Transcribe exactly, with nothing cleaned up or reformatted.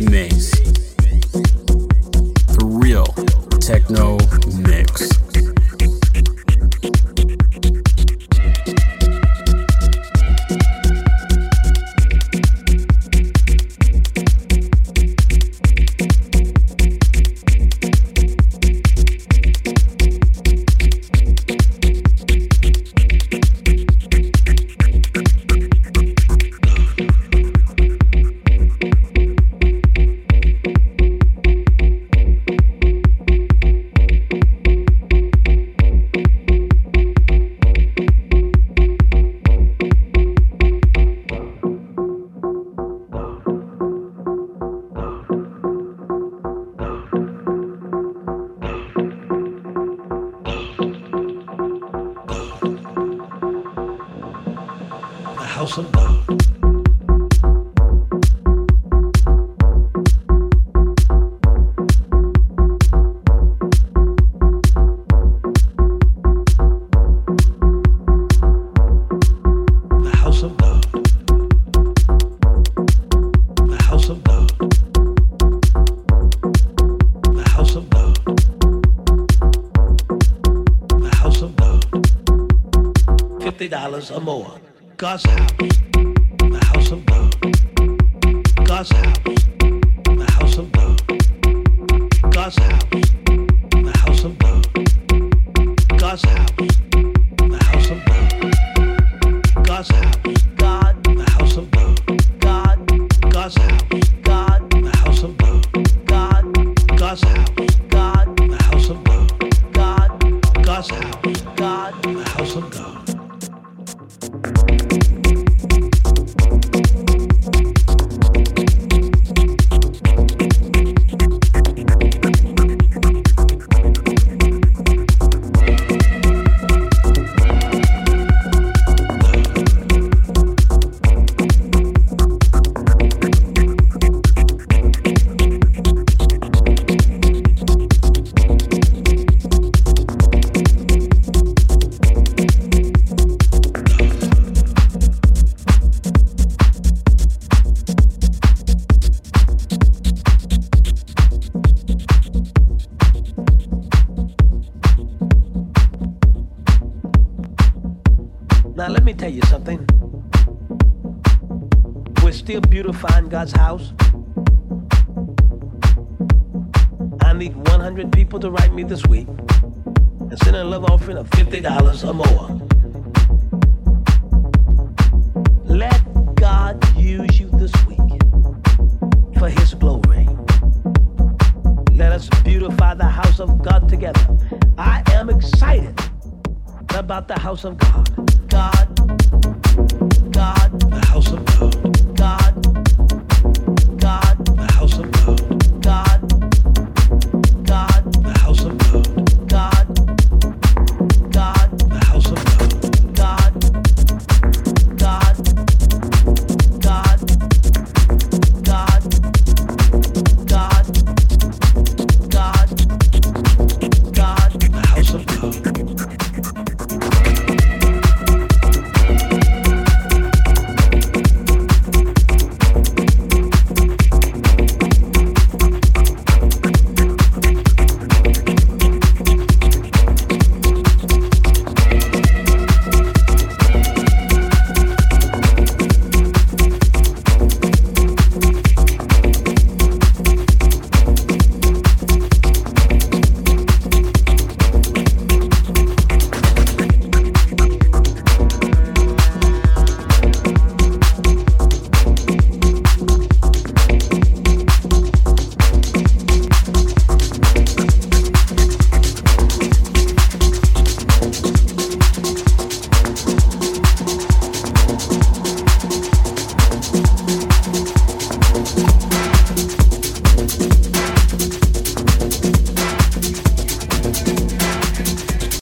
mix. The real techno mix. Or more. God's house, the house of God. God's house, the house of God. God's house, the house of God. God's house, the house of God. God's house, God, the house of God. God, God's house, God, the house of God. God, God's house, God, the house of God. God, God's house, God, the house of God. Beautifying God's house. I need one hundred people to write me this week and send a love offering of fifty dollars or more. Let God use you this week for His glory. Let us beautify the house of God together. I am excited about the house of God. God, God, the house of God.